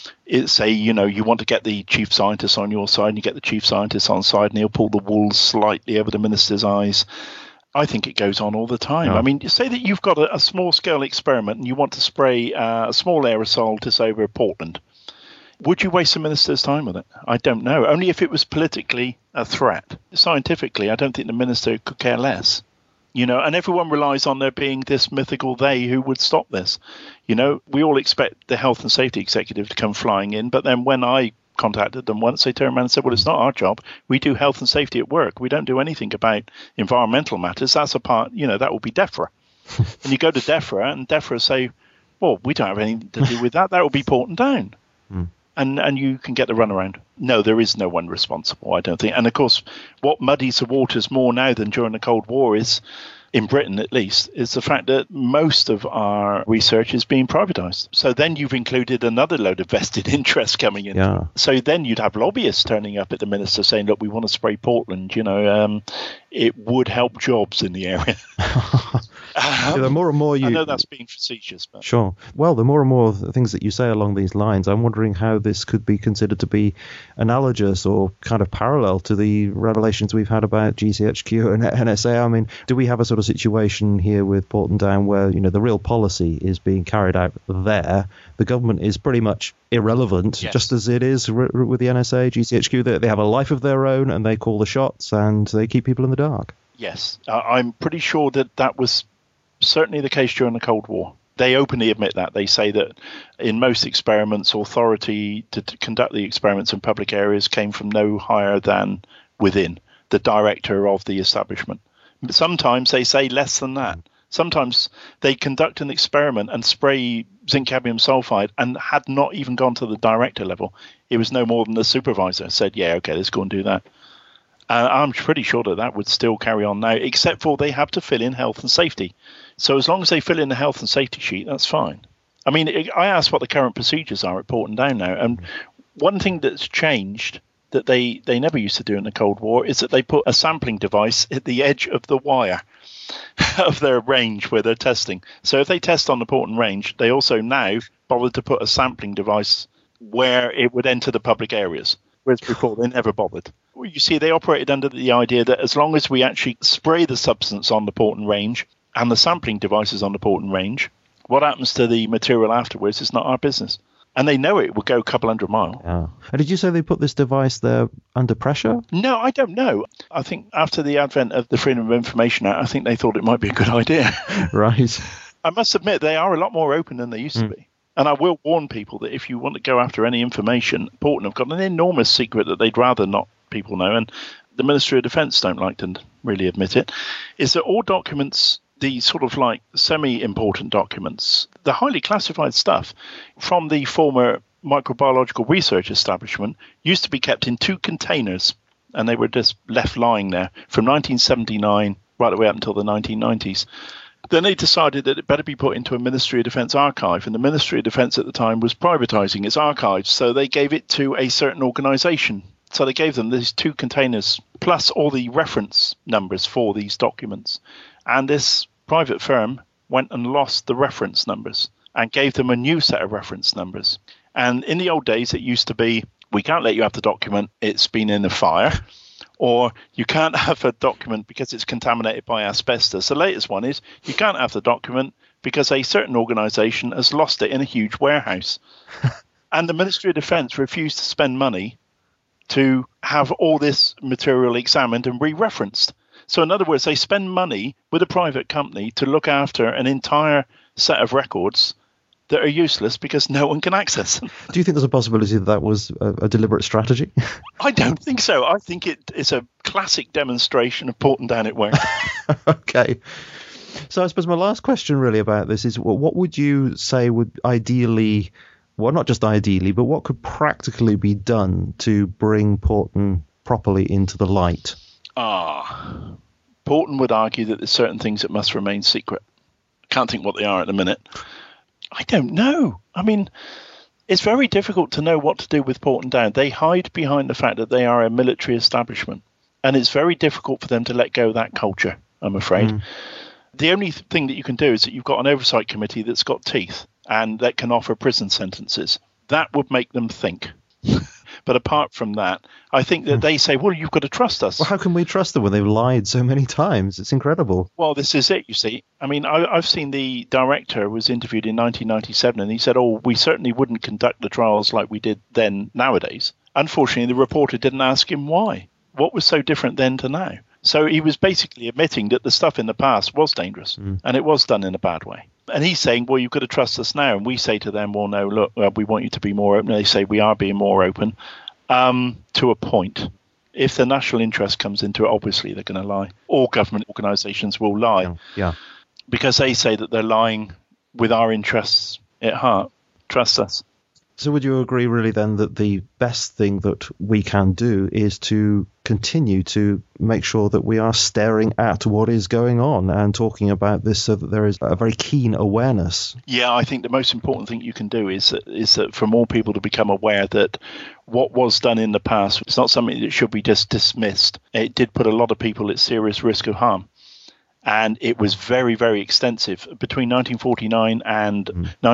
you want to get the chief scientist on your side, and you get the chief scientist on side, and he'll pull the wool slightly over the minister's eyes. I think it goes on all the time. Yeah. I mean, say that you've got a small scale experiment and you want to spray a small aerosol just over Portland. Would you waste the minister's time with it? I don't know. Only if it was politically a threat. Scientifically, I don't think the minister could care less. And everyone relies on there being this mythical they who would stop this. We all expect the health and safety executive to come flying in, but then when I contacted them once, they turned around and said, well, it's not our job. We do health and safety at work. We don't do anything about environmental matters. That's a part, that will be DEFRA. And you go to DEFRA, and DEFRA say, well, we don't have anything to do with that. That will be Porton Down. And you can get the runaround. No, there is no one responsible, I don't think. And of course, what muddies the waters more now than during the Cold War is, in Britain at least, is the fact that most of our research is being privatised. So then you've included another load of vested interests coming in. Yeah. So then you'd have lobbyists turning up at the minister saying, look, we want to spray Portland. It would help jobs in the area. The more and more I know that's being facetious. But. Sure. Well, the more and more things that you say along these lines, I'm wondering how this could be considered to be analogous or kind of parallel to the revelations we've had about GCHQ and NSA. I mean, do we have a sort of situation here with Porton Down where, the real policy is being carried out there? The government is pretty much irrelevant, yes. Just as it is with the NSA, GCHQ. They have a life of their own and they call the shots and they keep people in the dark. Yes. I'm pretty sure that was certainly the case during the Cold War. They openly admit that. They say that in most experiments, authority to conduct the experiments in public areas came from no higher than within, the director of the establishment. Sometimes they say less than that. Sometimes they conduct an experiment and spray zinc cadmium sulfide and had not even gone to the director level. It was no more than the supervisor said, yeah, okay, let's go and do that. I'm pretty sure that would still carry on now, except for they have to fill in health and safety. So as long as they fill in the health and safety sheet, that's fine. I mean, I asked what the current procedures are at Porton Down now, and one thing that's changed that they never used to do in the Cold War is that they put a sampling device at the edge of the wire of their range where they're testing. So if they test on the Porton range, they also now bothered to put a sampling device where it would enter the public areas, whereas before they never bothered. Well, you see, they operated under the idea that as long as we actually spray the substance on the Porton range and the sampling devices on the Porton range, what happens to the material afterwards is not our business. And they know it will go a couple hundred miles. Yeah. And did you say they put this device there under pressure? No, I don't know. I think after the advent of the Freedom of Information Act, I think they thought it might be a good idea. Right. I must admit, they are a lot more open than they used to be. And I will warn people that if you want to go after any information, Porton have got an enormous secret that they'd rather not people know, and the Ministry of Defence don't like to really admit it, is that all documents, the sort of like semi-important documents, the highly classified stuff from the former microbiological research establishment used to be kept in 2 containers, and they were just left lying there from 1979 right the way up until the 1990s. Then they decided that it better be put into a Ministry of Defence archive, and the Ministry of Defence at the time was privatising its archives, so they gave it to a certain organisation. So they gave them these 2 containers, plus all the reference numbers for these documents. And this private firm went and lost the reference numbers and gave them a new set of reference numbers. And in the old days, it used to be, we can't let you have the document, it's been in a fire, or you can't have a document because it's contaminated by asbestos. The latest one is, you can't have the document because a certain organisation has lost it in a huge warehouse. And the Ministry of Defence refused to spend money to have all this material examined and re-referenced. So in other words, they spend money with a private company to look after an entire set of records that are useless because no one can access them. Do you think there's a possibility that was a deliberate strategy? I don't think so. I think it's a classic demonstration of Porton Down at work. Okay. So I suppose my last question really about this is, what would you say would ideally, well, not just ideally, but what could practically be done to bring Porton properly into the light? Porton would argue that there's certain things that must remain secret. Can't think what they are at the minute. I don't know. I mean, it's very difficult to know what to do with Porton Down. They hide behind the fact that they are a military establishment, and it's very difficult for them to let go of that culture, I'm afraid. The only thing that you can do is that you've got an oversight committee that's got teeth and that can offer prison sentences. That would make them think. But apart from that, I think that they say, well, you've got to trust us. Well, how can we trust them when they've lied so many times? It's incredible. Well, this is it, you see. I mean, I've seen the director was interviewed in 1997, and he said, we certainly wouldn't conduct the trials like we did then nowadays. Unfortunately, the reporter didn't ask him why. What was so different then to now? So he was basically admitting that the stuff in the past was dangerous, and it was done in a bad way. And he's saying, well, you've got to trust us now. And we say to them, well, no, look, we want you to be more open. And they say, we are being more open to a point. If the national interest comes into it, obviously they're going to lie. All government organisations will lie. Yeah. Because they say that they're lying with our interests at heart. Trust us. So would you agree really then that the best thing that we can do is to continue to make sure that we are staring at what is going on and talking about this so that there is a very keen awareness? Yeah, I think the most important thing you can do is that for more people to become aware that what was done in the past is not something that should be just dismissed. It did put a lot of people at serious risk of harm. And it was very, very extensive. Between 1949 and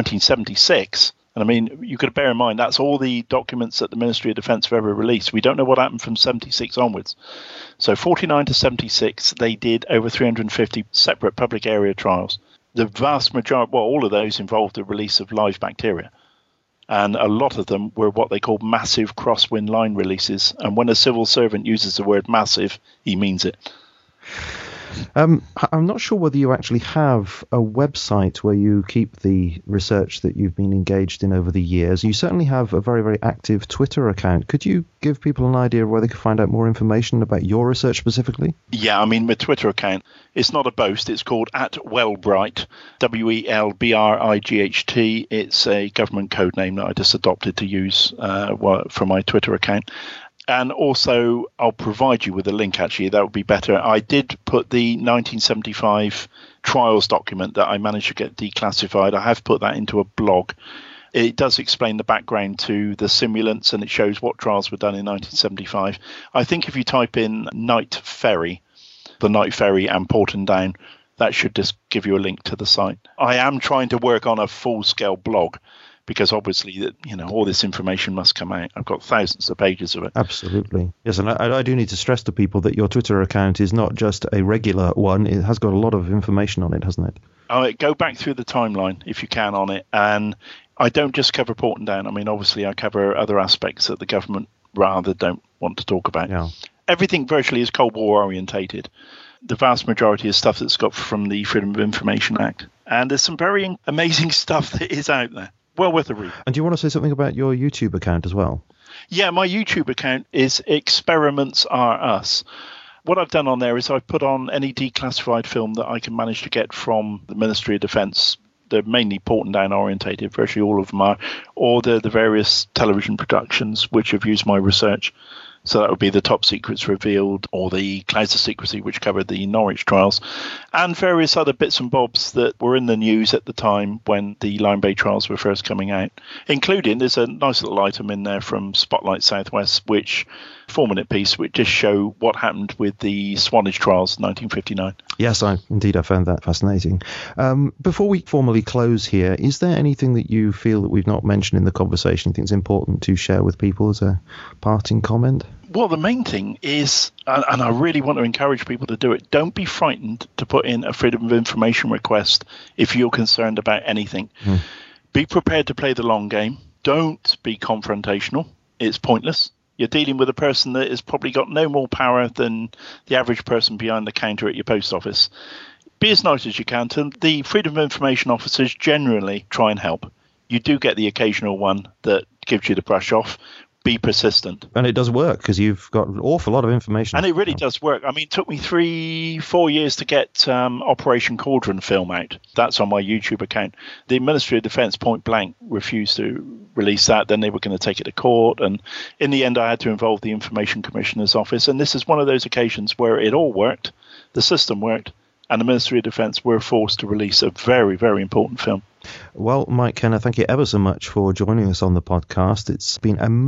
1976, and I mean, you could bear in mind, that's all the documents that the Ministry of Defence have ever released. We don't know what happened from 76 onwards. So 49 to 76, they did over 350 separate public area trials. The vast majority, well, all of those involved the release of live bacteria. And a lot of them were what they call massive crosswind line releases. And when a civil servant uses the word massive, he means it. I'm not sure whether you actually have a website where you keep the research that you've been engaged in over the years. You certainly have a very, very active Twitter account. Could you give people an idea of where they could find out more information about your research specifically? Yeah, I mean, my Twitter account, it's not a boast. It's called @Welbright, WELBRIGHT. It's a government code name that I just adopted to use for my Twitter account. And also, I'll provide you with a link, actually. That would be better. I did put the 1975 trials document that I managed to get declassified. I have put that into a blog. It does explain the background to the simulants, and it shows what trials were done in 1975. I think if you type in Night Ferry, the Night Ferry and Porton Down, that should just give you a link to the site. I am trying to work on a full-scale blog, because obviously, all this information must come out. I've got thousands of pages of it. Absolutely. Yes, and I do need to stress to people that your Twitter account is not just a regular one. It has got a lot of information on it, hasn't it? Go back through the timeline, if you can, on it. And I don't just cover Porton Down. I mean, obviously, I cover other aspects that the government rather don't want to talk about. Yeah. Everything virtually is Cold War orientated. The vast majority is stuff that's got from the Freedom of Information Act. And there's some very amazing stuff that is out there. Well worth a read. And do you want to say something about your YouTube account as well? Yeah, my YouTube account is Experiments Are Us. What I've done on there is I've put on any declassified film that I can manage to get from the Ministry of Defence. They're mainly Porton Down orientated, virtually all of them are, or the various television productions which have used my research. So that would be the Top Secrets Revealed, or the Clouds of Secrecy, which covered the Norwich trials, and various other bits and bobs that were in the news at the time when the Lion Bay trials were first coming out, including, there's a nice little item in there from Spotlight Southwest, which 4-minute piece, which just show what happened with the Swanage trials in 1959. Yes, I found that fascinating. Before we formally close here, is there anything that you feel that we've not mentioned in the conversation you think is important to share with people as a parting comment? Well, the main thing is, and I really want to encourage people to do it, don't be frightened to put in a Freedom of Information request if you're concerned about anything. Be prepared to play the long game. Don't be confrontational. It's pointless. You're dealing with a person that has probably got no more power than the average person behind the counter at your post office. Be as nice as you can to them. The Freedom of Information officers generally try and help. You do get the occasional one that gives you the brush off. Be persistent. And it does work, because you've got an awful lot of information. And it really does work. I mean, it took me 3-4 years to get Operation Cauldron film out. That's on my YouTube account. The Ministry of Defence point blank refused to release that. Then they were going to take it to court. And in the end, I had to involve the Information Commissioner's Office. And this is one of those occasions where it all worked. The system worked. And the Ministry of Defence were forced to release a very, very important film. Well, Mike Kenner, thank you ever so much for joining us on the podcast. It's been a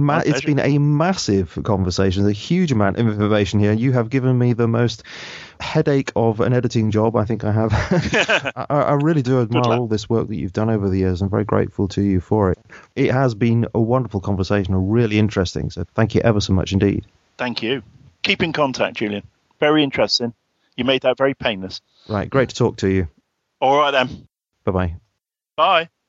massive conversation, a huge amount of information here. You have given me the most headache of an editing job I think I have. I really do admire all this work that you've done over the years. I'm very grateful to you for it. It has been a wonderful conversation, really interesting. So thank you ever so much indeed. Thank you. Keep in contact, Julian. Very interesting. You made that very painless. Right, great to talk to you. All right then. Bye-bye. Bye.